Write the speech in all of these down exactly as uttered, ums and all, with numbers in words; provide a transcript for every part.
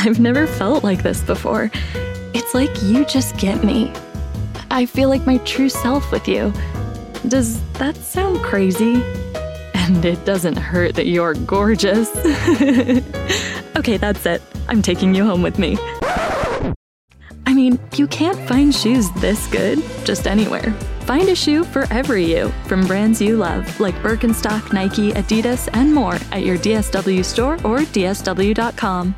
I've never felt like this before. It's like you just get me. I feel like my true self with you. Does that sound crazy? And it doesn't hurt that you're gorgeous. Okay, that's it. I'm taking you home with me. I mean, you can't find shoes this good just anywhere. Find a shoe for every you from brands you love, like Birkenstock, Nike, Adidas, and more at your D S W store or D S W dot com.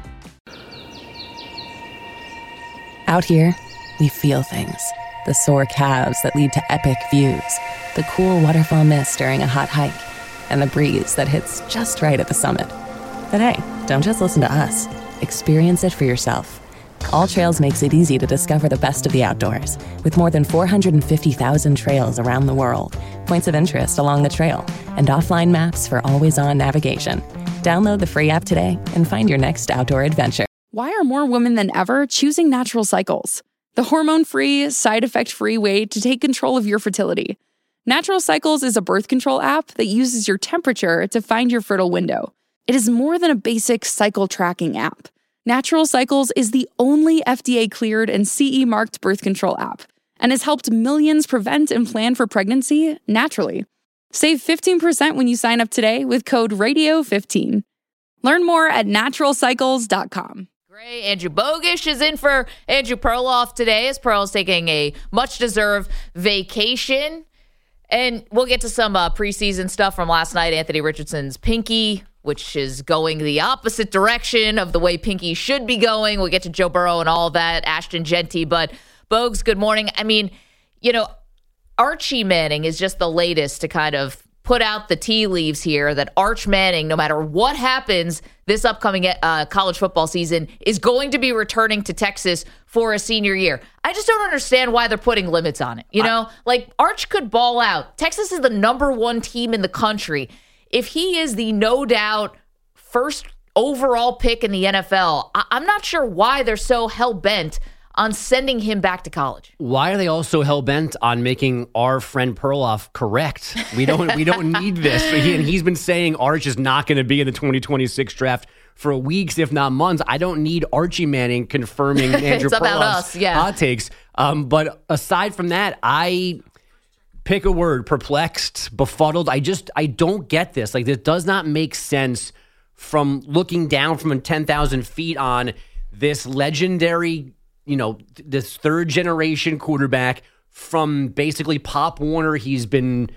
Out here, we feel things. The sore calves that lead to epic views, the cool waterfall mist during a hot hike, and the breeze that hits just right at the summit. But hey, don't just listen to us. Experience it for yourself. All Trails makes it easy to discover the best of the outdoors, with more than four hundred fifty thousand trails around the world, points of interest along the trail, and offline maps for always-on navigation. Download the free app today and find your next outdoor adventure. Why are more women than ever choosing Natural Cycles? The hormone-free, side-effect-free way to take control of your fertility. Natural Cycles is a birth control app that uses your temperature to find your fertile window. It is more than a basic cycle tracking app. Natural Cycles is the only F D A-cleared and C E-marked birth control app and has helped millions prevent and plan for pregnancy naturally. Save fifteen percent when you sign up today with code radio fifteen. Learn more at natural cycles dot com. Great. Andrew Bogusch is in for Andrew Perloff today as Pearl's taking a much-deserved vacation. And we'll get to some uh, preseason stuff from last night. Anthony Richardson's Pinky, which is going the opposite direction of the way Pinky should be going. We'll get to Joe Burrow and all that, Ashton Genty. But, Bogues, good morning. I mean, you know, Archie Manning is just the latest to kind of put out the tea leaves here that Arch Manning, no matter what happens this upcoming uh, college football season, is going to be returning to Texas for a senior year. I just don't understand why they're putting limits on it. You know, I, like Arch could ball out. Texas is the number one team in the country. If he is the no doubt first overall pick in the N F L, I- I'm not sure why they're so hell-bent on sending him back to college. Why are they all so hell-bent on making our friend Perloff correct? We don't we don't need this. He, and he's been saying Arch is not going to be in the twenty twenty-six draft for weeks, if not months. I don't need Archie Manning confirming Andrew Perloff's yeah. hot takes. Um, but aside from that, I... Pick a word, perplexed, befuddled. I just, I don't get this. Like, this does not make sense from looking down from ten thousand feet on this legendary, you know, this third generation quarterback from basically Pop Warner. He's been,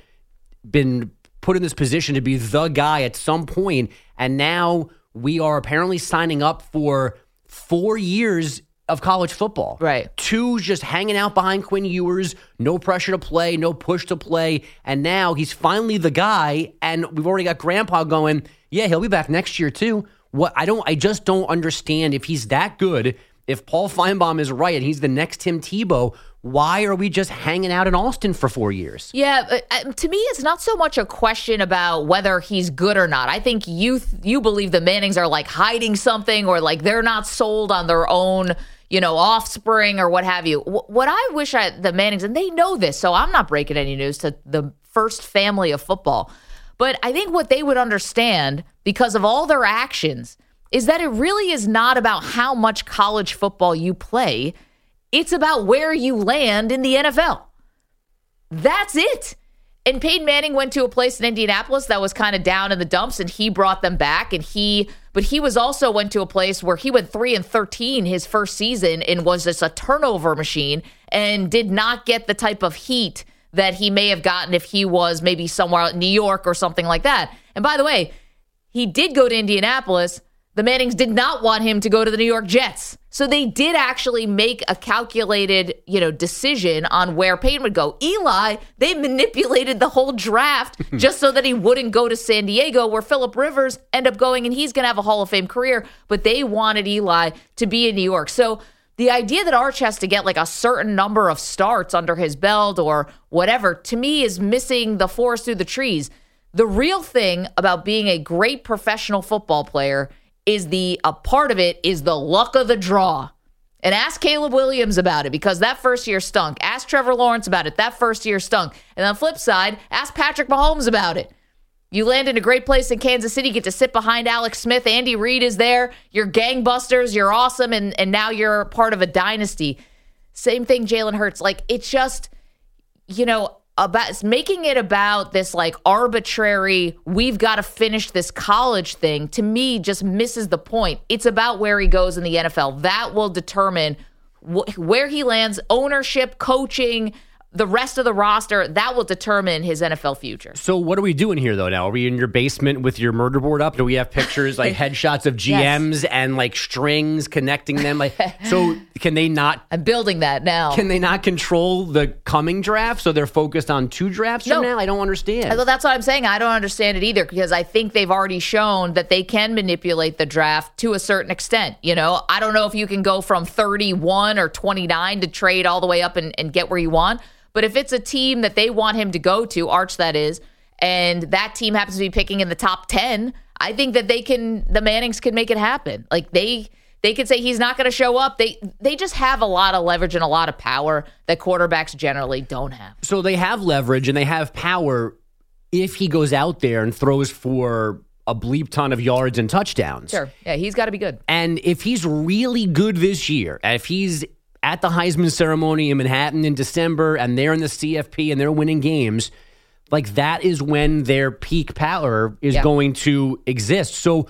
been put in this position to be the guy at some point, and now we are apparently signing up for four years of college football. Right. Two just hanging out behind Quinn Ewers, no pressure to play, no push to play, and now he's finally the guy, and we've already got Grandpa going, yeah, he'll be back next year too. What I don't I just don't understand if he's that good, if Paul Feinbaum is right and he's the next Tim Tebow, why are we just hanging out in Austin for four years? Yeah, uh, to me, it's not so much a question about whether he's good or not. I think you th- you believe the Mannings are like hiding something or like they're not sold on their own, you know, offspring or what have you. W- what I wish I, the Mannings, and they know this, so I'm not breaking any news to the first family of football. But I think what they would understand because of all their actions is that it really is not about how much college football you play. It's about where you land in the N F L. That's it. And Peyton Manning went to a place in Indianapolis that was kind of down in the dumps, and he brought them back. And he, but he was also went to a place where he went three and thirteen his first season and was just a turnover machine and did not get the type of heat that he may have gotten if he was maybe somewhere out in New York or something like that. And by the way, he did go to Indianapolis. The Mannings did not want him to go to the New York Jets. So they did actually make a calculated, you know, decision on where Peyton would go. Eli, they manipulated the whole draft just so that he wouldn't go to San Diego, where Phillip Rivers ended up going, and he's going to have a Hall of Fame career. But they wanted Eli to be in New York. So the idea that Arch has to get like a certain number of starts under his belt or whatever, to me, is missing the forest through the trees. The real thing about being a great professional football player is the a part of it is the luck of the draw. And ask Caleb Williams about it, because that first year stunk. Ask Trevor Lawrence about it. That first year stunk. And on the flip side, ask Patrick Mahomes about it. You land in a great place in Kansas City, get to sit behind Alex Smith. Andy Reid is there. You're gangbusters. You're awesome. And, and now you're part of a dynasty. Same thing, Jalen Hurts. Like, it's just, you know, about making it about this like arbitrary, we've got to finish this college thing, to me just misses the point. It's about where he goes in the N F L. That will determine wh- where he lands, ownership, coaching, the rest of the roster, that will determine his N F L future. So what are we doing here, though, now? Are we in your basement with your murder board up? Do we have pictures, like headshots of G Ms yes. and like strings connecting them? Like, so can they not... I'm building that now. Can they not control the coming draft, so they're focused on two drafts no. from now? I don't understand. Well, that's what I'm saying. I don't understand it either, because I think they've already shown that they can manipulate the draft to a certain extent. You know, I don't know if you can go from thirty-one or twenty-nine to trade all the way up and, and get where you want. But if it's a team that they want him to go to, Arch that is, and that team happens to be picking in the top ten, I think that they can, the Mannings can make it happen. Like they they could say he's not going to show up. They they just have a lot of leverage and a lot of power that quarterbacks generally don't have. So they have leverage and they have power if he goes out there and throws for a bleep ton of yards and touchdowns. Sure. Yeah, he's got to be good. And if he's really good this year, if he's at the Heisman ceremony in Manhattan in December, and they're in the C F P and they're winning games, like that is when their peak power is yeah. going to exist. So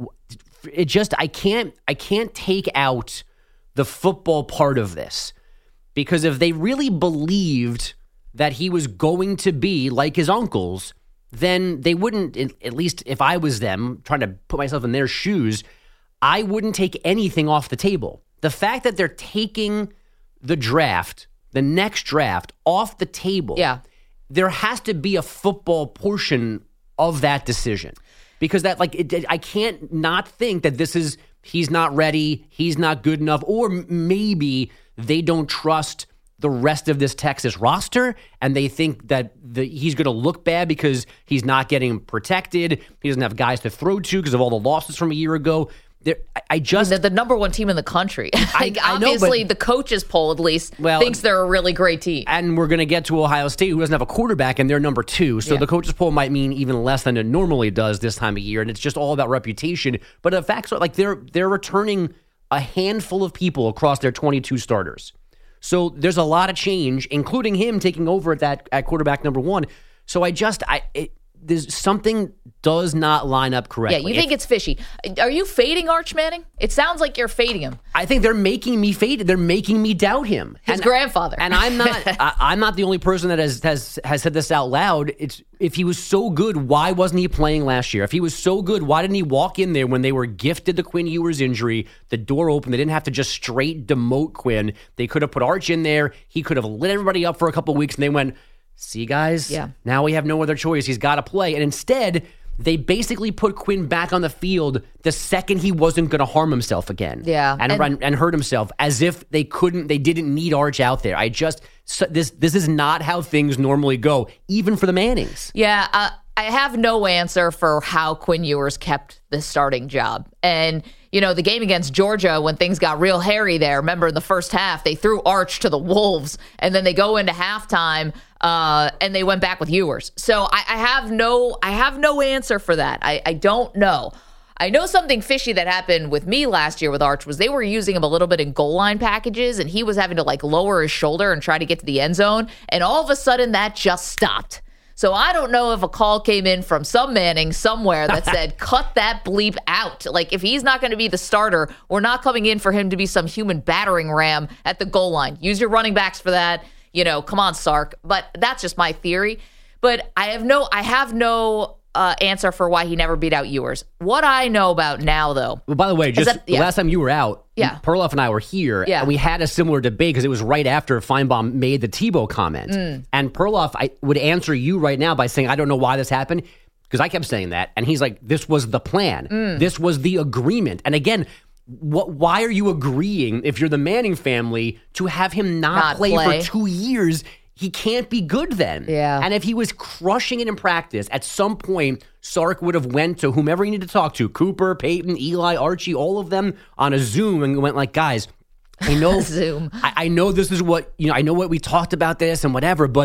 it just, I can't, I can't take out the football part of this, because if they really believed that he was going to be like his uncles, then they wouldn't, at least if I was them, trying to put myself in their shoes, I wouldn't take anything off the table. The fact that they're taking the draft, the next draft, off the table, yeah. there has to be a football portion of that decision. Because that, like, it, I can't not think that this is, he's not ready, he's not good enough, or maybe they don't trust the rest of this Texas roster, and they think that the, he's going to look bad because he's not getting protected, he doesn't have guys to throw to because of all the losses from a year ago. There, I just they're the number one team in the country. Like, I, I obviously, know, but, the coaches poll at least well, thinks they're a really great team. And we're going to get to Ohio State, who doesn't have a quarterback, and they're number two. So yeah. the coaches poll might mean even less than it normally does this time of year, and it's just all about reputation. But the facts are, like, they're they're returning a handful of people across their twenty-two starters. So there's a lot of change, including him taking over at that at quarterback number one. So I just I. It, There's something does not line up correctly. Yeah, you think if, it's fishy. Are you fading Arch Manning? It sounds like you're fading him. I think they're making me fade. They're making me doubt him. His and, grandfather. And I'm not. I, I'm not the only person that has, has has said this out loud. It's if he was so good, why wasn't he playing last year? If he was so good, why didn't he walk in there when they were gifted the Quinn Ewers injury? The door open. They didn't have to just straight demote Quinn. They could have put Arch in there. He could have lit everybody up for a couple of weeks, and they went, see, guys, yeah. now we have no other choice. He's got to play. And instead, they basically put Quinn back on the field the second he wasn't going to harm himself again. Yeah. And, and and hurt himself, as if they couldn't, they didn't need Arch out there. I just, so this this is not how things normally go, even for the Mannings. Yeah, uh, I have no answer for how Quinn Ewers kept the starting job. And, you know, the game against Georgia, when things got real hairy there, remember in the first half, they threw Arch to the wolves, and then they go into halftime, uh, and they went back with Ewers. So I, I have no I have no answer for that. I, I don't know. I know something fishy that happened with me last year with Arch was they were using him a little bit in goal line packages, and he was having to, like, lower his shoulder and try to get to the end zone, and all of a sudden that just stopped. So I don't know if a call came in from some Manning somewhere that said, cut that bleep out. Like, if he's not going to be the starter, we're not coming in for him to be some human battering ram at the goal line. Use your running backs for that. You know, come on, Sark. But that's just my theory. But I have no, I have no uh, answer for why he never beat out Ewers. What I know about now, though. Well, by the way, just that, yeah. the last time you were out, yeah. Perloff and I were here, yeah. and we had a similar debate because it was right after Feinbaum made the Tebow comment. Mm. And Perloff, I would answer you right now by saying, I don't know why this happened, because I kept saying that. And he's like, this was the plan. Mm. This was the agreement. And again, what? Why are you agreeing, if you're the Manning family, to have him not, not play, play for two years? He can't be good then. Yeah. And if he was crushing it in practice, at some point, Sark would have went to whomever he needed to talk to, Cooper, Peyton, Eli, Archie, all of them on a Zoom, and went like, guys, I know Zoom. I, I know this is what, you know, I know what we talked about this and whatever, but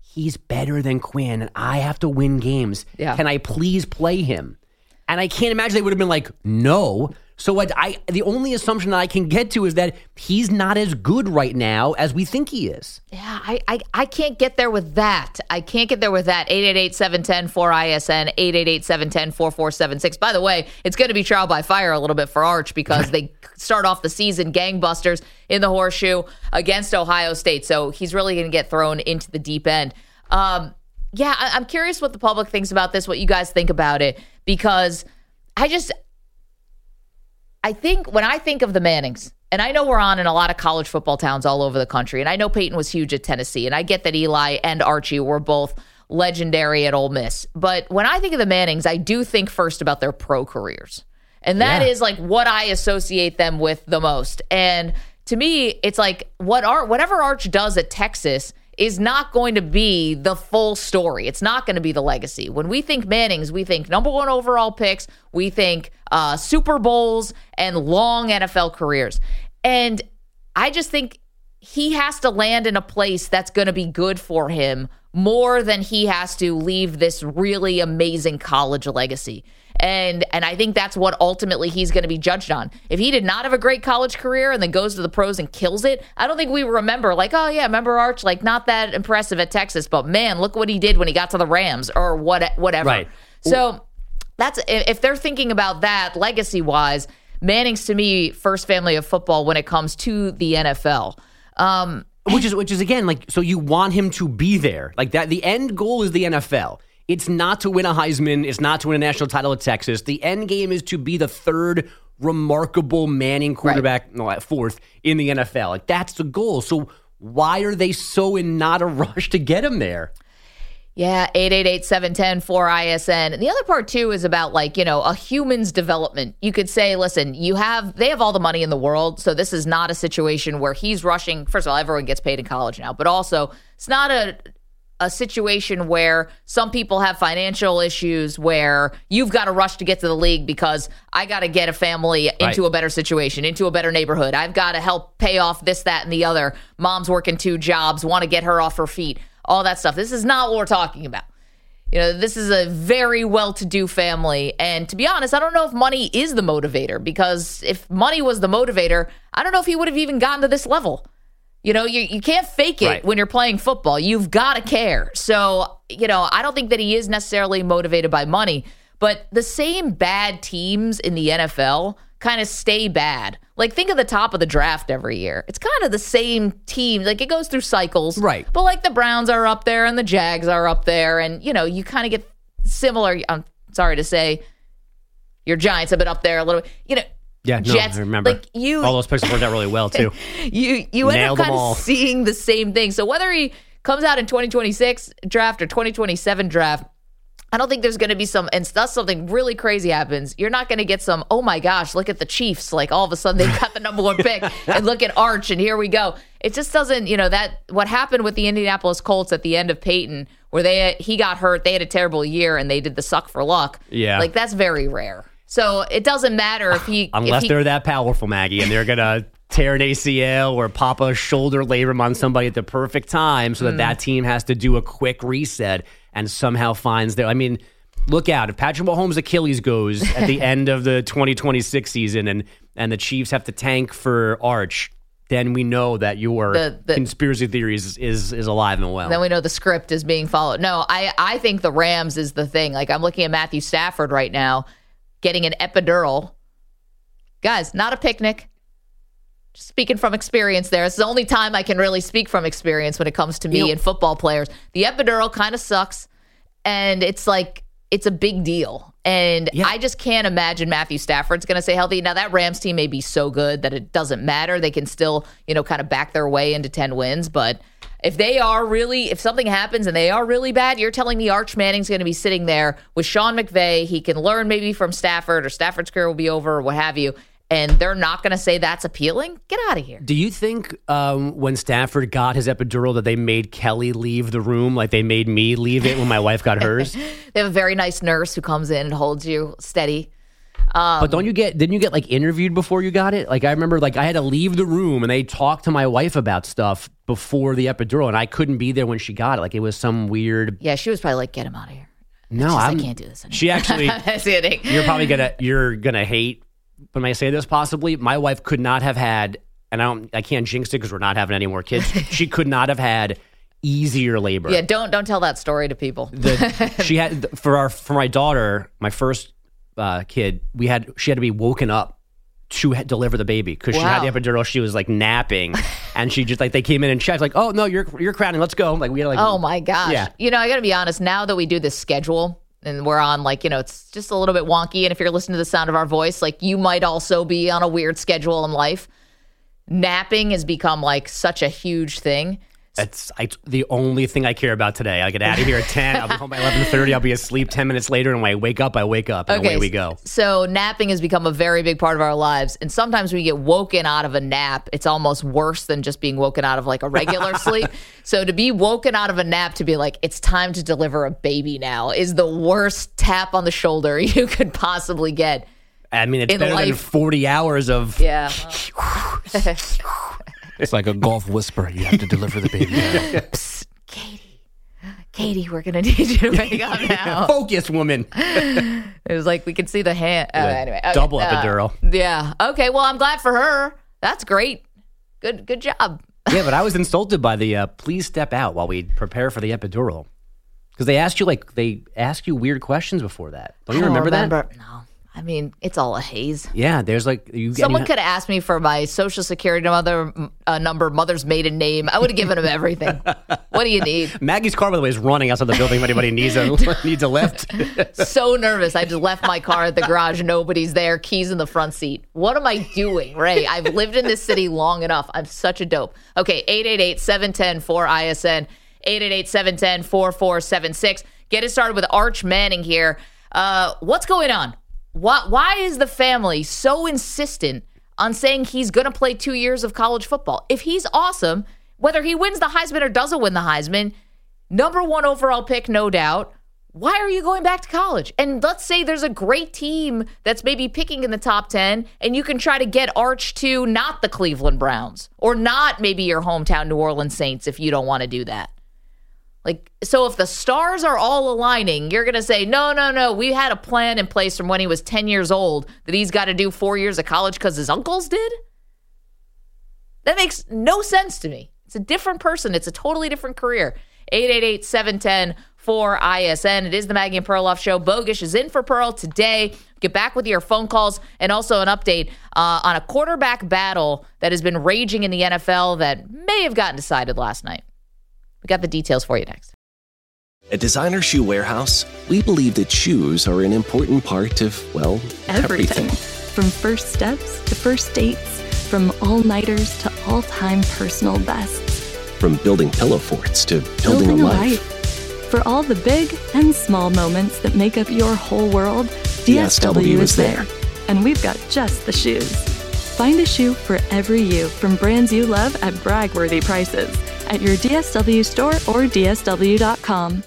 he's better than Quinn, and I have to win games. Yeah. Can I please play him? And I can't imagine they would have been like, no. So what I the only assumption that I can get to is that he's not as good right now as we think he is. Yeah, I, I, I can't get there with that. I can't get there with that. eight eight eight, seven one zero, four I S N, eight eight eight, seven one zero, four four seven six. By the way, it's going to be trial by fire a little bit for Arch because they start off the season gangbusters in the Horseshoe against Ohio State. So he's really going to get thrown into the deep end. Um, yeah, I, I'm curious what the public thinks about this, what you guys think about it, because I just... I think when I think of the Mannings, and I know we're on in a lot of college football towns all over the country, and I know Peyton was huge at Tennessee, and I get that Eli and Archie were both legendary at Ole Miss. But when I think of the Mannings, I do think first about their pro careers. And that Yeah. is like what I associate them with the most. And to me, it's like what Ar- whatever Arch does at Texas is not going to be the full story. It's not going to be the legacy. When we think Mannings, we think number one overall picks, we think uh, Super Bowls and long N F L careers. And I just think he has to land in a place that's going to be good for him more than he has to leave this really amazing college legacy. And and I think that's what ultimately he's going to be judged on. If he did not have a great college career and then goes to the pros and kills it, I don't think we remember like, oh yeah, remember Arch, like not that impressive at Texas, but man, look what he did when he got to the Rams or what whatever. Right. So that's if they're thinking about that legacy wise, Manning's to me first family of football when it comes to the N F L. Um, Which is which is again like so you want him to be there like that. The end goal is the N F L. It's not to win a Heisman. It's not to win a national title at Texas. The end game is to be the third remarkable Manning quarterback, right. no, fourth in the N F L. Like that's the goal. So why are they so in not a rush to get him there? Yeah, eight eight eight, seven one zero, four I S N. And the other part, too, is about, like, you know, a human's development. You could say, listen, you have, they have all the money in the world, so this is not a situation where he's rushing. First of all, everyone gets paid in college now, but also it's not a a situation where some people have financial issues where you've got to rush to get to the league because I got to get a family into right. a better situation, into a better neighborhood. I've got to help pay off this, that, and the other. Mom's working two jobs, want to get her off her feet. All that stuff. This is not what we're talking about. You know, this is a very well-to-do family. And to be honest, I don't know if money is the motivator, because if money was the motivator, I don't know if he would have even gotten to this level. You know, you, you can't fake it right. when you're playing football. You've got to care. So, you know, I don't think that he is necessarily motivated by money, but the same bad teams in the N F L kind of stay bad. Like, think of the top of the draft every year. It's kind of the same team. Like, it goes through cycles. Right. But, like, the Browns are up there and the Jags are up there. And, you know, you kind of get similar. I'm sorry to say, your Giants have been up there a little bit. You know, Yeah, no, Jets, I remember. like you, all those picks worked out really well, too. you you end Nailed up them kind all. of seeing the same thing. So whether he comes out in twenty twenty-six draft or twenty twenty-seven draft, I don't think there's going to be some, unless something really crazy happens, you're not going to get some, oh my gosh, look at the Chiefs. Like all of a sudden they got the number one pick and look at Arch and here we go. It just doesn't, you know, that what happened with the Indianapolis Colts at the end of Peyton, where they he got hurt, they had a terrible year and they did the suck for luck. Yeah. Like that's very rare. So it doesn't matter if he... Unless if he, they're that powerful, Maggie, and they're going to tear an A C L or pop a shoulder labrum on somebody at the perfect time so that Mm. that team has to do a quick reset and somehow finds their... I mean, look out. If Patrick Mahomes' Achilles goes at the end of the twenty twenty-six season and, and the Chiefs have to tank for Arch, then we know that your The- the- conspiracy theories is, is, is alive and well. Then we know the script is being followed. No, I, I think the Rams is the thing. Like, I'm looking at Matthew Stafford right now, getting an epidural. Guys, not a picnic. Just speaking from experience there. It's the only time I can really speak from experience when it comes to me You know- and football players. The epidural kind of sucks, and it's like, it's a big deal. And Yeah. I just can't imagine Matthew Stafford's going to stay healthy. Now, that Rams team may be so good that it doesn't matter. They can still, you know, kind of back their way into ten wins. But if they are really, if something happens and they are really bad, you're telling me Arch Manning's going to be sitting there with Sean McVay. He can learn maybe from Stafford, or Stafford's career will be over, or what have you. And they're not going to say that's appealing? Get out of here. Do you think um, when Stafford got his epidural that they made Kelly leave the room like they made me leave it when my wife got hers? They have a very nice nurse who comes in and holds you steady. Um, But don't you get, didn't you get like interviewed before you got it? Like I remember like I had to leave the room and they talked to my wife about stuff before the epidural and I couldn't be there when she got it. Like it was some weird. yeah, she was probably like, get him out of here. No, She's like, I'm- I can't do this anymore. She actually, Just kidding. you're probably gonna, you're gonna hate when I say this possibly. My wife could not have had, and I don't, I can't jinx it because we're not having any more kids. She could not have had easier labor. Yeah, don't don't tell that story to people. The, she had for our for my daughter, my first uh, kid. We had she had to be woken up to ha- deliver the baby because she had Wow. the epidural. She was like napping, and she just like they came in and checked like, oh no, you're you're crowding. Let's go. Like we had like Oh my gosh. Yeah. You know, I got to be honest, now that we do this schedule and we're on like, you know, it's just a little bit wonky. And if you're listening to the sound of our voice, like you might also be on a weird schedule in life. Napping has become like such a huge thing. That's I, the only thing I care about today. I get out of here at ten. I'll be home by eleven thirty. I'll be asleep ten minutes later, and when I wake up, I wake up, and away we go. So napping has become a very big part of our lives. And sometimes we get woken out of a nap. It's almost worse than just being woken out of like a regular sleep. So to be woken out of a nap to be like, it's time to deliver a baby now is the worst tap on the shoulder you could possibly get. I mean, it's in better than life. forty hours of. Yeah. It's like a golf whisper. You have to deliver the baby. Psst, Katie. Katie, we're going to need you to wake up now. Focus, woman. It was like we could see the hand. Uh, Yeah, anyway. okay, double uh, epidural. Yeah. Okay. Well, I'm glad for her. That's great. Good Good job. Yeah, but I was insulted by the uh, please step out while we prepare for the epidural. Because they asked you, like, they ask you weird questions before that. Don't you I don't remember, that? No. I mean, it's all a haze. Yeah, there's like... you. Someone and you- could have asked me for my social security mother, uh, number, mother's maiden name. I would have given him everything. What do you need? Maggie's car, by the way, is running outside the building if anybody needs a, needs a lift. So nervous. I just left my car at the garage. Nobody's there. Keys in the front seat. What am I doing, Ray? I've lived in this city long enough. I'm such a dope. Okay, eight eight eight, seven one zero, four I S N, eight eight eight, seven one zero, four four seven six. Get it started with Arch Manning here. Uh, what's going on? Why, why is the family so insistent on saying he's going to play two years of college football? If he's awesome, whether he wins the Heisman or doesn't win the Heisman, number one overall pick, no doubt, why are you going back to college? And let's say there's a great team that's maybe picking in the top ten, and you can try to get Arch to not the Cleveland Browns or not maybe your hometown New Orleans Saints if you don't want to do that. Like, so if the stars are all aligning, you're going to say, no, no, no, we had a plan in place from when he was ten years old that he's got to do four years of college because his uncles did? That makes no sense to me. It's a different person. It's a totally different career. eight eight eight, seven one zero, four I S N. It is the Maggie and Perloff Show. Bogish is in for Pearl today. Get back with your phone calls and also an update uh, on a quarterback battle that has been raging in the N F L that may have gotten decided last night. We got the details for you next. At Designer Shoe Warehouse, we believe that shoes are an important part of, well, Everything. everything. From first steps to first dates, from all-nighters to all-time personal bests. From building pillow forts to building, a life. For all the big and small moments that make up your whole world, D S W, D S W is is there. And we've got just the shoes. Find a shoe for every you from brands you love at brag-worthy prices at your D S W store or D S W dot com.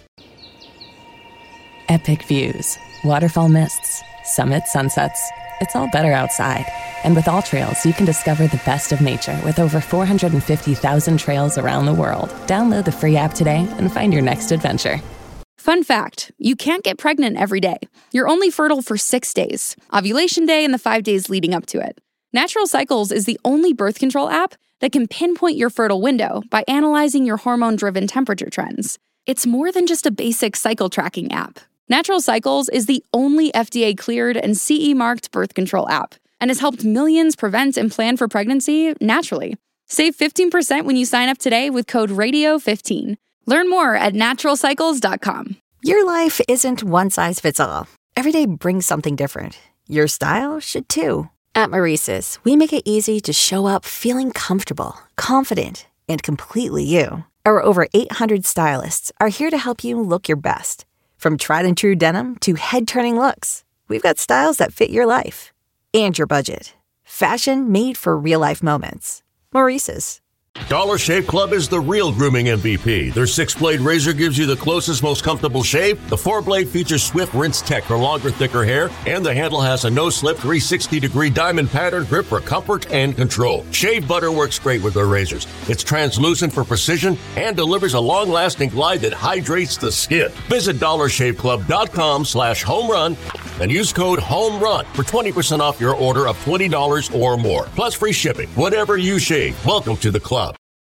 Epic views, waterfall mists, summit sunsets. It's all better outside. And with All Trails, you can discover the best of nature with over four hundred fifty thousand trails around the world. Download the free app today and find your next adventure. Fun fact, you can't get pregnant every day. You're only fertile for six days, ovulation day and the five days leading up to it. Natural Cycles is the only birth control app that can pinpoint your fertile window by analyzing your hormone-driven temperature trends. It's more than just a basic cycle tracking app. Natural Cycles is the only F D A-cleared and C E-marked birth control app and has helped millions prevent and plan for pregnancy naturally. Save fifteen percent when you sign up today with code radio fifteen. Learn more at natural cycles dot com. Your life isn't one size fits all. Every day brings something different. Your style should too. At Maurice's, we make it easy to show up feeling comfortable, confident, and completely you. Our over eight hundred stylists are here to help you look your best. From tried and true denim to head-turning looks, we've got styles that fit your life and your budget. Fashion made for real-life moments. Maurice's. Dollar Shave Club is the real grooming M V P. Their six-blade razor gives you the closest, most comfortable shave. The four-blade features Swift Rinse Tech for longer, thicker hair. And the handle has a no-slip three hundred sixty degree diamond pattern grip for comfort and control. Shave butter works great with their razors. It's translucent for precision and delivers a long-lasting glide that hydrates the skin. Visit dollar shave club dot com slash home run and use code HOMERUN for twenty percent off your order of twenty dollars or more. Plus free shipping. Whatever you shave, welcome to the club.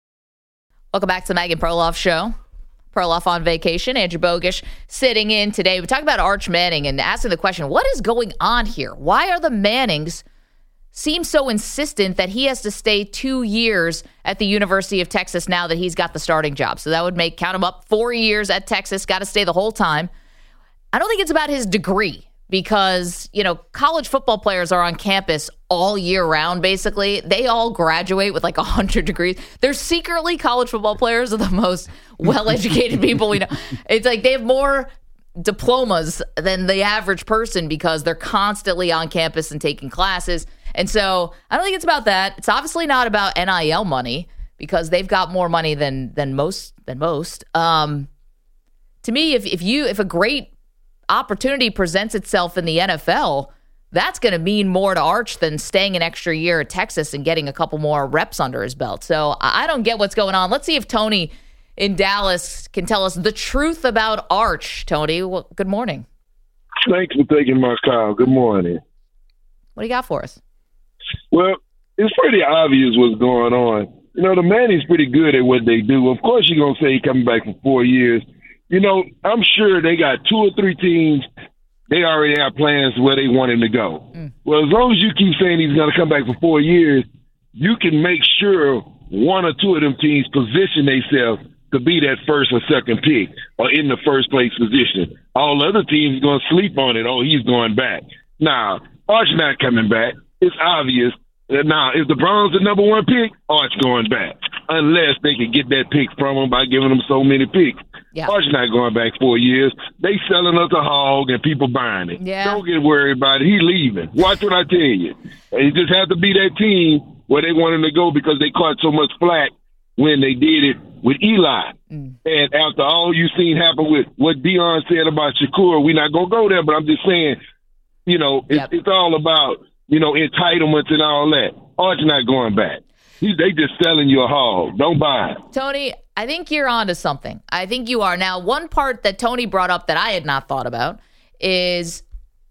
Welcome back to the Megan Perloff Show. Perloff on vacation. Andrew Bogish sitting in today. We talked about Arch Manning and asking the question, what is going on here? Why are the Mannings seem so insistent that he has to stay two years at the University of Texas now that he's got the starting job? So that would make, count him up, four years at Texas, got to stay the whole time. I don't think it's about his degree because, you know, college football players are on campus all year round, basically. They all graduate with like one hundred degrees. They're secretly college football players are the most well-educated people we know. It's like they have more diplomas than the average person because they're constantly on campus and taking classes. And so I don't think it's about that. It's obviously not about N I L money because they've got more money than than most than most. Um, to me, if if you if a great opportunity presents itself in the N F L, that's going to mean more to Arch than staying an extra year at Texas and getting a couple more reps under his belt. So I don't get what's going on. Let's see if Tony in Dallas can tell us the truth about Arch. Tony, well, good morning. Thanks for taking my call. Good morning. What do you got for us? Well, it's pretty obvious what's going on. You know, the Manning's pretty good at what they do. Of course, you're going to say he's coming back for four years. You know, I'm sure they got two or three teams. They already have plans where they want him to go. Mm. Well, as long as you keep saying he's going to come back for four years, you can make sure one or two of them teams position themselves to be that first or second pick or in the first place position. All other teams are going to sleep on it. Oh, he's going back. Now, Arch not coming back. It's obvious. Now, if the Browns the number one pick, Arch going back. Unless they can get that pick from him by giving them so many picks. Yeah. Arch not going back four years. They selling us a hog and people buying it. Yeah. Don't get worried about it. He leaving. Watch what I tell you. You just have to be that team where they want him to go because they caught so much flack when they did it with Eli. Mm. And after all you've seen happen with what Deion said about Shakur, we're not going to go there, but I'm just saying, you know, it's, yep. it's all about, you know, entitlements and all that. Arch not going back. He, they just selling you a hog. Don't buy it. Tony, I think you're onto something. I think you are. Now, one part that Tony brought up that I had not thought about is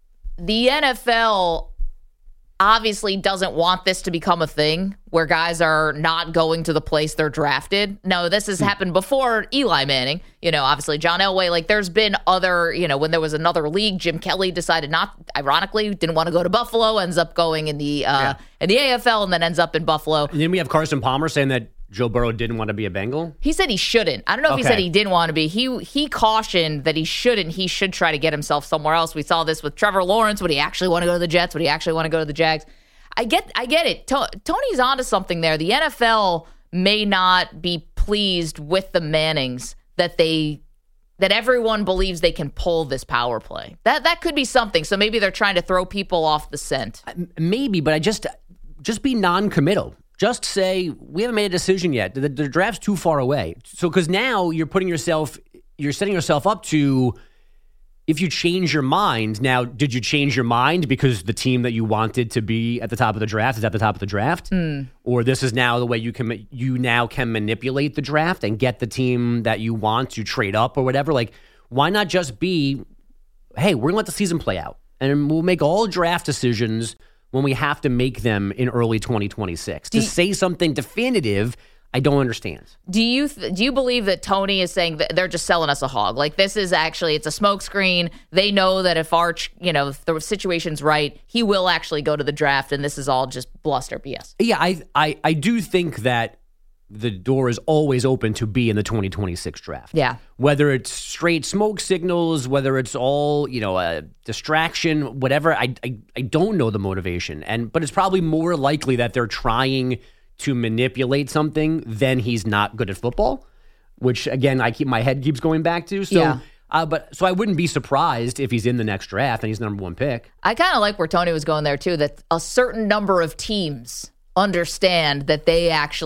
the N F L obviously doesn't want this to become a thing where guys are not going to the place they're drafted. No, this has happened before Eli Manning. You know, obviously John Elway, like there's been other, you know, when there was another league, Jim Kelly decided not, ironically, didn't want to go to Buffalo, ends up going in the uh, yeah. in the A F L and then ends up in Buffalo. And then we have Carson Palmer saying that Joe Burrow didn't want to be a Bengal? He said he shouldn't. I don't know if okay. he said he didn't want to be. He he cautioned that he shouldn't. He should try to get himself somewhere else. We saw this with Trevor Lawrence. Would he actually want to go to the Jets? Would he actually want to go to the Jags? I get I get it. To- Tony's onto something there. The N F L may not be pleased with the Mannings that they that everyone believes they can pull this power play. That that could be something. So maybe they're trying to throw people off the scent. Maybe, but I just just be non-committal. Just say, we haven't made a decision yet. The, the draft's too far away. So, because now you're putting yourself, you're setting yourself up to, if you change your mind, now, did you change your mind because the team that you wanted to be at the top of the draft is at the top of the draft? Mm. Or this is now the way you can, you now can manipulate the draft and get the team that you want to trade up or whatever? Like, why not just be, hey, we're going to let the season play out and we'll make all draft decisions when we have to make them in early twenty twenty-six. Do to you, say something definitive, I don't understand. Do you th- do you believe that Tony is saying that they're just selling us a hog? Like, this is actually, it's a smokescreen. They know that if Arch, you know, if the situation's right, he will actually go to the draft, and this is all just bluster B S. Yeah, I I, I do think that the door is always open to be in the twenty twenty-six draft. Yeah. Whether it's straight smoke signals, whether it's all, you know, a distraction, whatever, I, I I don't know the motivation. And but it's probably more likely that they're trying to manipulate something than he's not good at football, which again, I keep my head keeps going back to. So yeah. Uh, but so I wouldn't be surprised if he's in the next draft and he's the number one pick. I kind of like where Tony was going there too, that a certain number of teams understand that they actually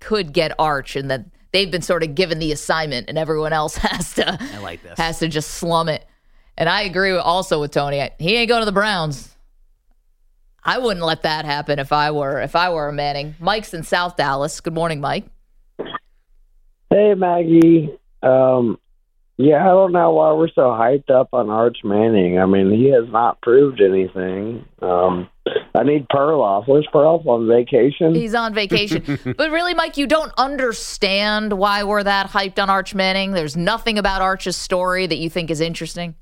could get Arch, and that they've been sort of given the assignment, and everyone else has to I like this. has to just slum it. And I agree also with Tony. He ain't going to the Browns. I wouldn't let that happen if I were if I were a Manning. Mike's in South Dallas. Good morning, Mike. Hey, Maggie. Um, yeah, I don't know why we're so hyped up on Arch Manning. I mean, he has not proved anything. Um, I need Perloff. Where's Perloff on vacation? He's on vacation. But really, Mike, you don't understand why we're that hyped on Arch Manning. There's nothing about Arch's story that you think is interesting.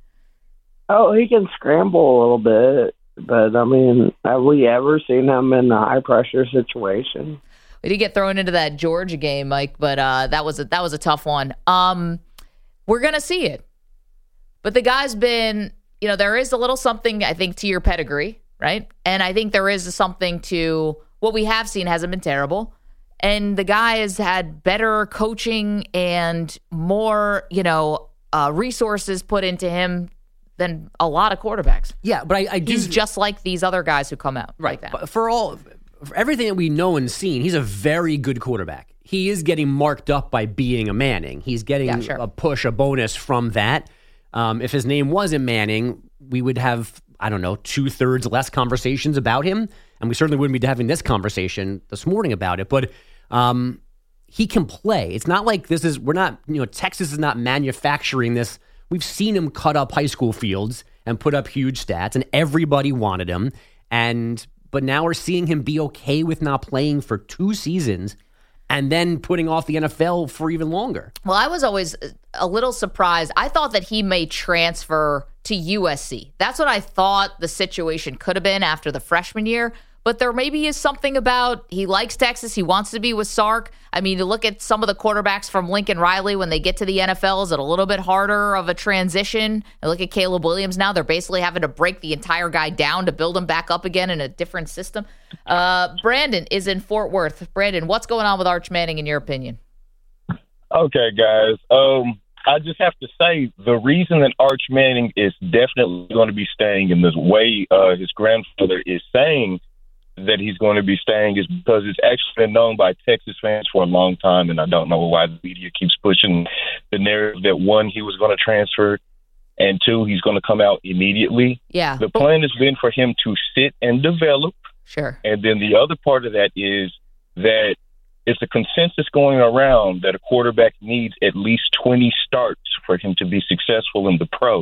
Oh, he can scramble a little bit. But, I mean, have we ever seen him in a high-pressure situation? We did get thrown into that Georgia game, Mike, but uh, that was a, that was a tough one. Um, we're going to see it. But the guy's been, you know, there is a little something, I think, to your pedigree, right? And I think there is something to what we have seen hasn't been terrible. And the guy has had better coaching and more, you know, uh, resources put into him than a lot of quarterbacks. Yeah, but I, I do. He's just like these other guys who come out. Right. Like that. But for all, for everything that we know and seen, he's a very good quarterback. He is getting marked up by being a Manning. He's getting Yeah, sure. a push, a bonus from that. Um, if his name wasn't Manning, we would have, I don't know, two thirds less conversations about him. And we certainly wouldn't be having this conversation this morning about it. But um, he can play. It's not like this is, we're not, you know, Texas is not manufacturing this. We've seen him cut up high school fields and put up huge stats, and everybody wanted him. And but now we're seeing him be okay with not playing for two seasons and then putting off the N F L for even longer. Well, I was always a little surprised. I thought that he may transfer to U S C. That's what I thought the situation could have been after the freshman year. But there maybe is something about he likes Texas. He wants to be with Sark. I mean, you look at some of the quarterbacks from Lincoln Riley when they get to the N F L. Is it a little bit harder of a transition? And look at Caleb Williams now. They're basically having to break the entire guy down to build him back up again in a different system. Uh, Brandon is in Fort Worth. Brandon, what's going on with Arch Manning in your opinion? Okay, guys. Um, I just have to say the reason that Arch Manning is definitely going to be staying in the way uh, his grandfather is saying that he's going to be staying is because it's actually been known by Texas fans for a long time, and I don't know why the media keeps pushing the narrative that, one, he was going to transfer, and two, he's going to come out immediately. Yeah. The plan has been for him to sit and develop. Sure. And then the other part of that is that it's a consensus going around that a quarterback needs at least twenty starts for him to be successful in the pros.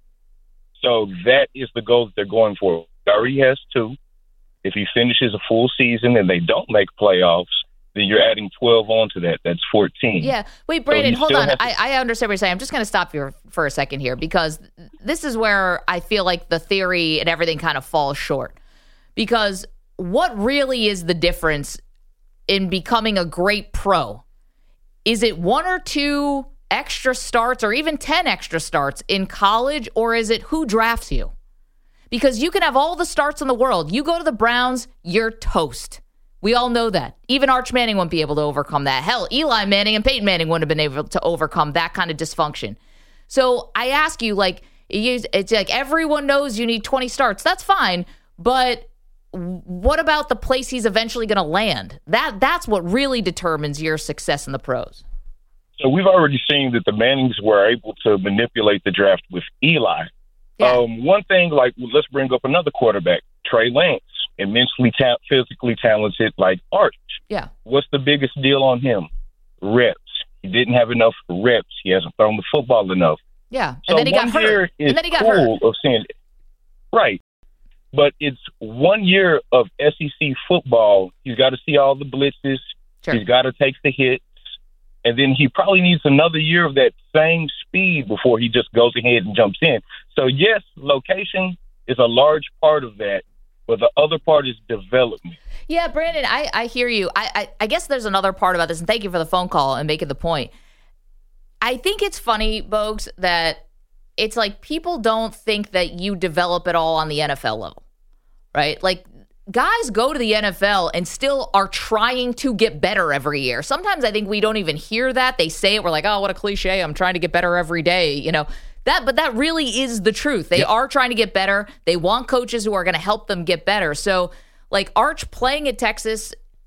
So that is the goal that they're going for. He already has two. If he finishes a full season and they don't make playoffs, then you're adding twelve onto that. That's fourteen. Yeah. Wait, Brandon, so hold on. to- I, I understand what you're saying. I'm just going to stop you for a second here because this is where I feel like the theory and everything kind of falls short. Because what really is the difference in becoming a great pro? Is it one or two extra starts or even ten extra starts in college, or is it who drafts you? Because you can have all the starts in the world. You go to the Browns, you're toast. We all know that. Even Arch Manning wouldn't be able to overcome that. Hell, Eli Manning and Peyton Manning wouldn't have been able to overcome that kind of dysfunction. So I ask you, like, it's like everyone knows you need twenty starts. That's fine. But what about the place he's eventually going to land? That That's what really determines your success in the pros. So we've already seen that the Mannings were able to manipulate the draft with Eli. Yeah. Um, one thing, like, let's bring up another quarterback, Trey Lance, immensely ta- physically talented like Arch. Yeah. What's the biggest deal on him? Reps. He didn't have enough reps. He hasn't thrown the football enough. Yeah. And So then he got one hurt. year is And then he got cool hurt. of seeing it. Right. But it's one year of S E C football. He's got to see all the blitzes. Sure. He's got to take the hits. And then he probably needs another year of that same speed before he just goes ahead and jumps in. So, yes, location is a large part of that, but the other part is development. Yeah, Brandon, I, I hear you. I, I I guess there's another part about this, and thank you for the phone call and making the point. I think it's funny, Bogues, that it's like people don't think that you develop at all on the N F L level, right? Like, guys go to the N F L and still are trying to get better every year. Sometimes I think we don't even hear that. They say it. We're like, oh, what a cliche. I'm trying to get better every day, you know. That, but that really is the truth. They yep. are trying to get better. They want coaches who are going to help them get better. So, like, Arch playing at Texas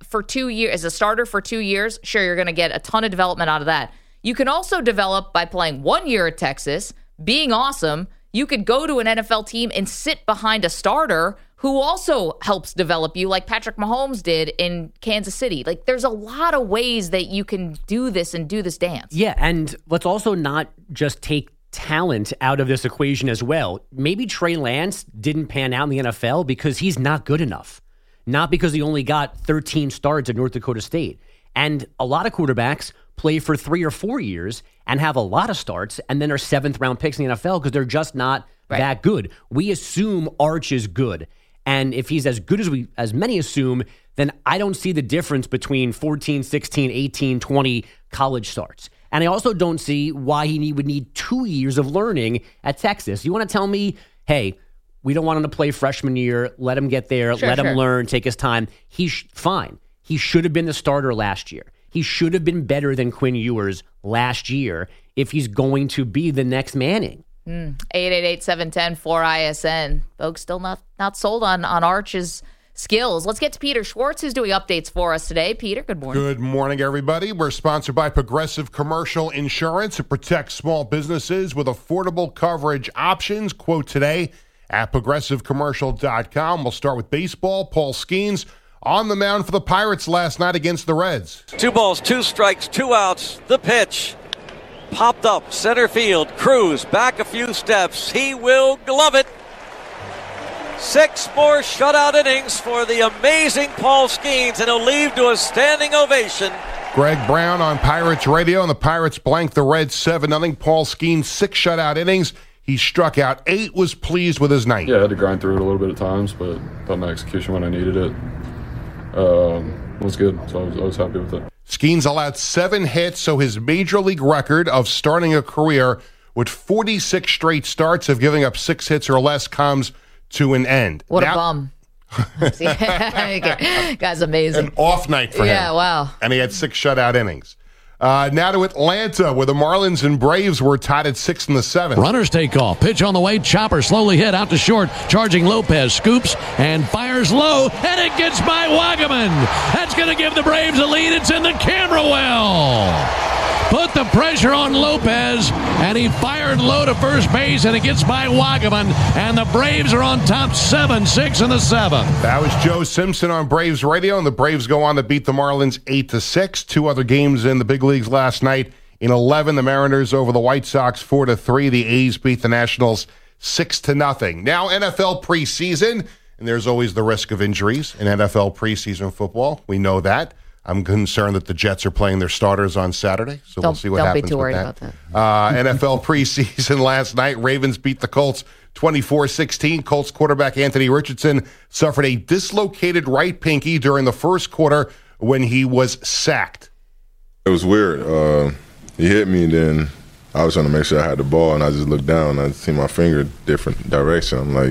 for two years, as a starter for two years, sure, you're going to get a ton of development out of that. You can also develop by playing one year at Texas, being awesome. You could go to an N F L team and sit behind a starter who also helps develop you, like Patrick Mahomes did in Kansas City. Like, there's a lot of ways that you can do this and do this dance. Yeah, and let's also not just take talent out of this equation as well. Maybe Trey Lance didn't pan out in the N F L because he's not good enough, not because he only got thirteen starts at North Dakota State. And a lot of quarterbacks play for three or four years and have a lot of starts and then are seventh round picks in the N F L because they're just not right. that good. We assume Arch is good. And if he's as good as we, as many assume, then I don't see the difference between fourteen, sixteen, eighteen, twenty college starts. And I also don't see why he need, would need two years of learning at Texas. You want to tell me, hey, we don't want him to play freshman year. Let him get there. Sure, let sure. him learn. Take his time. He's sh- fine. He should have been the starter last year. He should have been better than Quinn Ewers last year if he's going to be the next Manning. Mm. eight eight eight, seven one zero, four I S N. Folks still not, not sold on, on Arch's skills. Let's get to Peter Schwartz, who's doing updates for us today. Peter, good morning. Good morning, everybody. We're sponsored by Progressive Commercial Insurance. It protects small businesses with affordable coverage options. Quote today at progressive commercial dot com. We'll start with baseball. Paul Skeens on the mound for the Pirates last night against the Reds. Two balls, two strikes, two outs. The pitch popped up center field. Cruz back a few steps. He will glove it. Six more shutout innings for the amazing Paul Skeens, and he'll leave to a standing ovation. Greg Brown on Pirates Radio, and the Pirates blanked the Reds seven nothing. Paul Skeens, six shutout innings. He struck out eight, was pleased with his night. Yeah, I had to grind through it a little bit at times, but thought my execution when I needed it um, was good, so I was, I was happy with it. Skeens allowed seven hits, so his major league record of starting a career with forty-six straight starts of giving up six hits or less comes to an end. What now, a bum. Guy's amazing. An off night for him. Yeah, wow. And he had six shutout innings. Uh, now to Atlanta, where the Marlins and Braves were tied at six in the seventh. Runners take off. Pitch on the way. Chopper slowly hit out to short. Charging Lopez. Scoops and fires low. And it gets by Wagaman. That's going to give the Braves a lead. It's in the camera well. Put the pressure on Lopez, and he fired low to first base, and it gets by Wagaman, and the Braves are on top seven six in the seventh. That was Joe Simpson on Braves Radio, and the Braves go on to beat the Marlins eight to six. Two other games in the big leagues last night. In eleven, the Mariners over the White Sox four to three. The A's beat the Nationals six to nothing. Now N F L preseason, and there's always the risk of injuries in N F L preseason football. We know that. I'm concerned that the Jets are playing their starters on Saturday, so don't, we'll see what don't happens be too worried with that. about that. Uh, N F L preseason last night, Ravens beat the Colts twenty-four sixteen. Colts quarterback Anthony Richardson suffered a dislocated right pinky during the first quarter when he was sacked. It was weird. Uh, he hit me, and then I was trying to make sure I had the ball, and I just looked down, and I see my finger different direction. I'm like,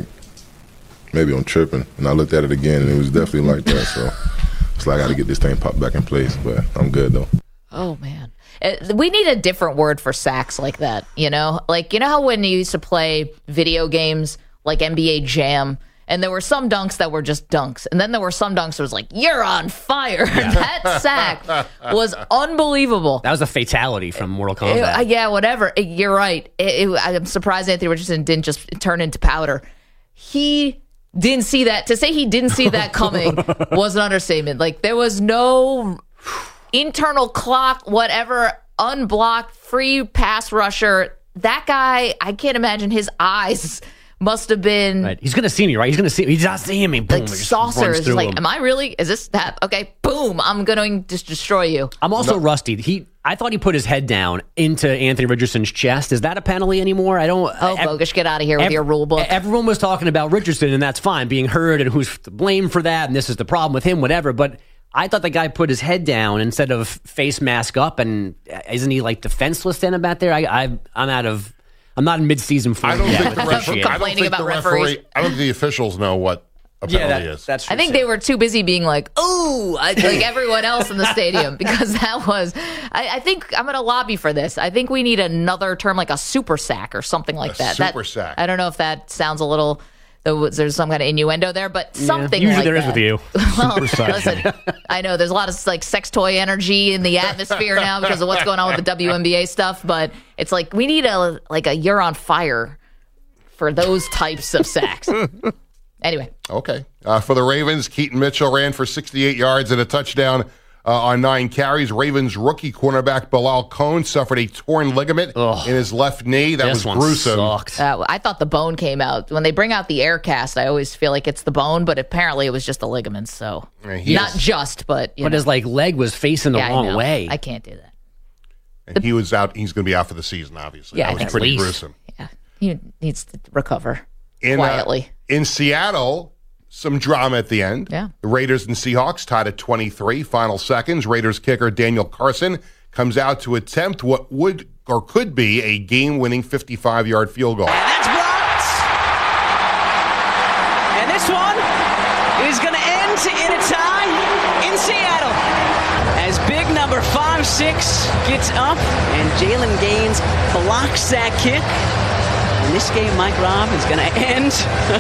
maybe I'm tripping. And I looked at it again, and it was definitely like that, so... So I got to get this thing popped back in place, but I'm good, though. Oh, man. Uh, we need a different word for sacks like that, you know? Like, you know how when you used to play video games like N B A Jam, and there were some dunks that were just dunks, and then there were some dunks that was like, you're on fire. Yeah. That sack was unbelievable. That was a fatality from Mortal Kombat. It, uh, yeah, whatever. It, you're right. It, it, I'm surprised Anthony Richardson didn't just turn into powder. He... Didn't see that. To say he didn't see that coming was an understatement. Like, there was no internal clock, whatever, unblocked, free pass rusher. That guy, I can't imagine his eyes must have been... Right. He's going to see me, right? He's going to see me. He's not seeing me. Boom, like saucers. Like, him. am I really? Is this that? Okay, boom. I'm going to just destroy you. I'm also no. rusty. He... I thought he put his head down into Anthony Richardson's chest. Is that a penalty anymore? I don't... Oh, ev- Bogusch, get out of here with ev- your rule book. Everyone was talking about Richardson, and that's fine, being hurt, and who's to blame for that, and this is the problem with him, whatever. But I thought the guy put his head down instead of face mask up, and isn't he, like, defenseless standing back there? I, I, I'm out of... I'm not in mid-season form. I don't yet, think the, ref- I don't think the referee... I don't think the officials know what a penalty yeah, that, is. That's true. I think they were too busy being like, "Ooh," like everyone else in the stadium, because that was. I, I think I'm going to lobby for this. I think we need another term, like a super sack or something like a that. Super that, sack. I don't know if that sounds a little there was, there's some kind of innuendo there, but something yeah, usually like there that. is with you. Well, listen, I know there's a lot of like sex toy energy in the atmosphere now because of what's going on with the W N B A stuff, but it's like we need a like a you're on fire for those types of sacks. Anyway. Okay. Uh, for the Ravens, Keaton Mitchell ran for sixty-eight yards and a touchdown uh, on nine carries. Ravens rookie cornerback Bilal Cohn suffered a torn ligament Ugh. in his left knee. That This was one gruesome. sucked. Uh, I thought the bone came out. When they bring out the air cast, I always feel like it's the bone, but apparently it was just the ligaments. So he not is- just, but you But know. his like leg was facing the Yeah, I wrong know. way. I can't do that. And he was out. He's going to be out for the season, obviously. Yeah, that was at pretty least. gruesome. Yeah, he needs to recover In, uh, quietly. in Seattle, some drama at the end. Yeah. The Raiders and Seahawks tied at twenty-three, final seconds. Raiders kicker Daniel Carson comes out to attempt what would or could be a game-winning fifty-five-yard field goal. That's blocked. And this one is going to end in a tie in Seattle. As big number five six gets up and Jalen Gaines blocks that kick. And this game, Mike Robb, is going to end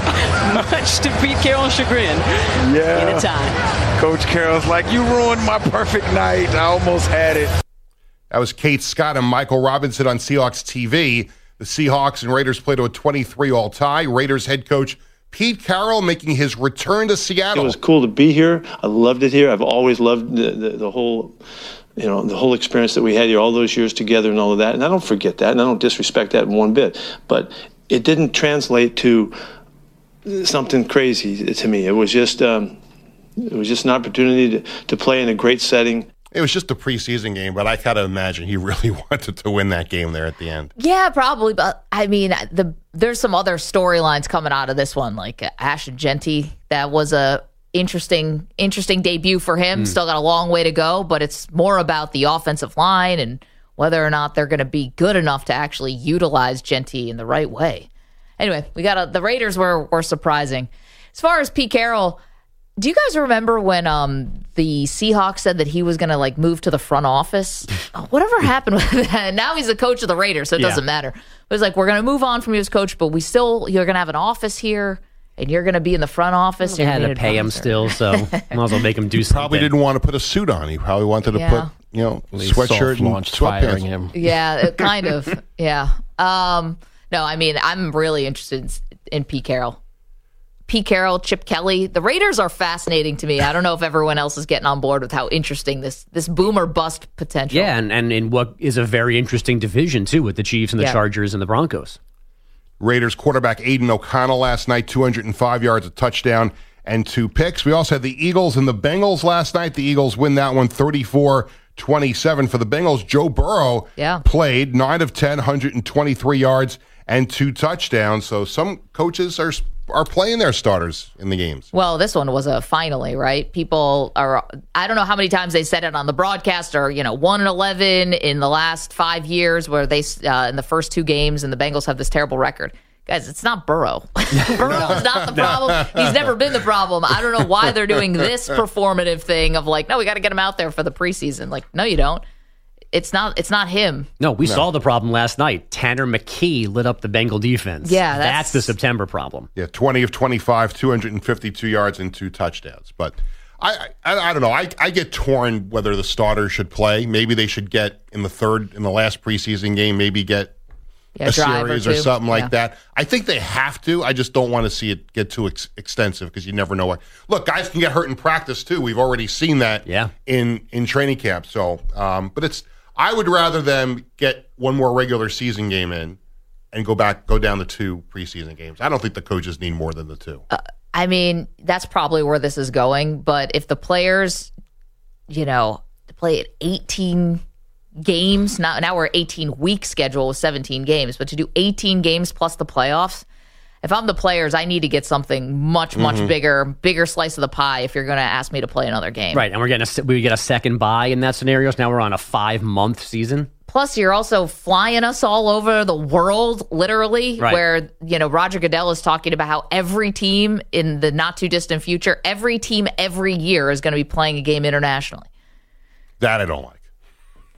much to Pete Carroll's chagrin Yeah. in a tie. Coach Carroll's like, you ruined my perfect night. I almost had it. That was Kate Scott and Michael Robinson on Seahawks T V. The Seahawks and Raiders played to a twenty-three all tie. Raiders head coach Pete Carroll making his return to Seattle. It was cool to be here. I loved it here. I've always loved the, the, the whole, you know, the whole experience that we had here, all those years together and all of that. And I don't forget that, and I don't disrespect that one bit. But it didn't translate to something crazy to me. It was just, um, it was just an opportunity to, to play in a great setting. It was just a preseason game, but I kind of imagine he really wanted to win that game there at the end. Yeah, probably. But I mean, the there's some other storylines coming out of this one, like uh, Ashton Genty. That was a interesting, interesting debut for him. Mm. Still got a long way to go, but it's more about the offensive line and whether or not they're going to be good enough to actually utilize Genty in the right way. Anyway, we got a, the Raiders were were surprising. As far as Pete Carroll, do you guys remember when um, the Seahawks said that he was going to like move to the front office? Oh, whatever happened with that? Now he's the coach of the Raiders, so it Yeah. doesn't matter. It was like, we're going to move on from you as coach, but we still, you're going to have an office here, and you're going to be in the front office. They You're had gonna to be an pay him advisor. still, so might as well make him do something. Probably didn't want to put a suit on. He probably wanted to Yeah. put, you know, They sweatshirt and soft-launched firing sweatpants. him. Yeah, it kind of. Yeah. Um, no, I mean, I'm really interested in, in Pete Carroll. Pete Carroll, Chip Kelly. The Raiders are fascinating to me. I don't know if everyone else is getting on board with how interesting this this boom or bust potential. Yeah, and, and in what is a very interesting division, too, with the Chiefs and the Yeah. Chargers and the Broncos. Raiders quarterback Aiden O'Connell last night, two hundred five yards, a touchdown, and two picks. We also had the Eagles and the Bengals last night. The Eagles win that one thirty-four twenty-seven. For the Bengals, Joe Burrow Yeah. played nine of ten, one hundred twenty-three yards and two touchdowns. So some coaches are are playing their starters in the games. Well, this one was a finally, right? People are, I don't know how many times they said it on the broadcast, or, you know, one and eleven in the last five years where they, uh, in the first two games, and the Bengals have this terrible record. Guys, it's not Burrow. Burrow is not the problem. He's never been the problem. I don't know why they're doing this performative thing of like, no, we got to get him out there for the preseason. Like, no, you don't. It's not. It's not him. No, we saw the problem last night. Tanner McKee lit up the Bengal defense. Yeah, that's- that's the September problem. Yeah, twenty of twenty-five, two hundred fifty-two yards and two touchdowns. But I, I, I don't know. I, I get torn whether the starters should play. Maybe they should get in the third, in the last preseason game, maybe get Yeah, a drive or series or, two. something like Yeah. that. I think they have to. I just don't want to see it get too ex- extensive because you never know what. Look, guys can get hurt in practice too. We've already seen that Yeah. in in training camp. So, um, but it's. I would rather them get one more regular season game in and go back, go down to two preseason games. I don't think the coaches need more than the two. Uh, I mean, that's probably where this is going. But if the players, you know, play at eighteen games, now, now we're eighteen week schedule with seventeen games, but to do eighteen games plus the playoffs, if I'm the players, I need to get something much, much Mhm. bigger, bigger slice of the pie if you're going to ask me to play another game. Right, and we're getting a, se- we get a second bye in that scenario. So now we're on a five month season. Plus, you're also flying us all over the world, literally, Right. where, you know, Roger Goodell is talking about how every team in the not too distant future, every team every year is going to be playing a game internationally. That I don't like.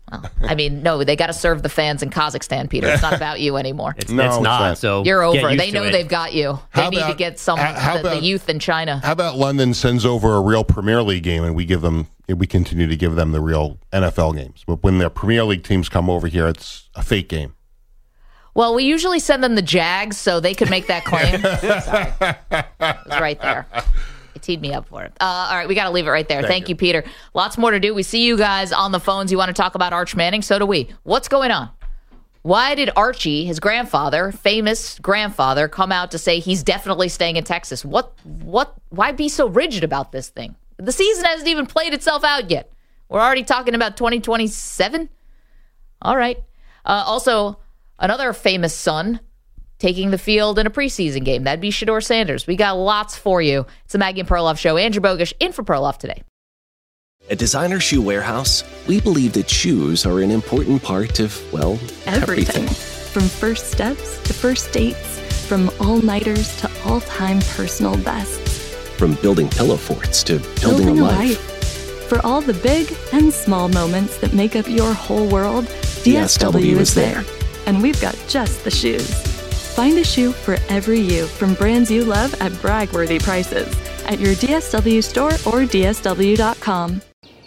Well, I mean, no, they got to serve the fans in Kazakhstan, Peter. It's not about you anymore. It's, no, it's, it's not. not. So you're over. They to know it. they've got you. They How need about, to get some how the, about, the youth in China. How about London sends over a real Premier League game, and we give them, we continue to give them the real N F L games. But when the Premier League teams come over here, it's a fake game. Well, we usually send them the Jags, so they could make that claim. Sorry. It was right there. It teed me up for it. Uh, all right, we got to leave it right there. Thank, Thank you. you, Peter. Lots more to do. We see you guys on the phones. You want to talk about Arch Manning? So do we. What's going on? Why did Archie, his grandfather, famous grandfather, come out to say he's definitely staying in Texas? What? What? Why be so rigid about this thing? The season hasn't even played itself out yet. We're already talking about twenty twenty-seven? All right. Uh, also, another famous son taking the field in a preseason game. That'd be Shedeur Sanders. We got lots for you. It's the Maggie and Perloff Show. Andrew Bogusch in for Perloff today. At Designer Shoe Warehouse, we believe that shoes are an important part of, well, everything. everything. From first steps to first dates, from all-nighters to all-time personal bests. From building pillow forts to building, building a, a life. life. For all the big and small moments that make up your whole world, D S W, D S W is there. And we've got just the shoes. Find a shoe for every you from brands you love at brag-worthy prices at your D S W store or D S W dot com.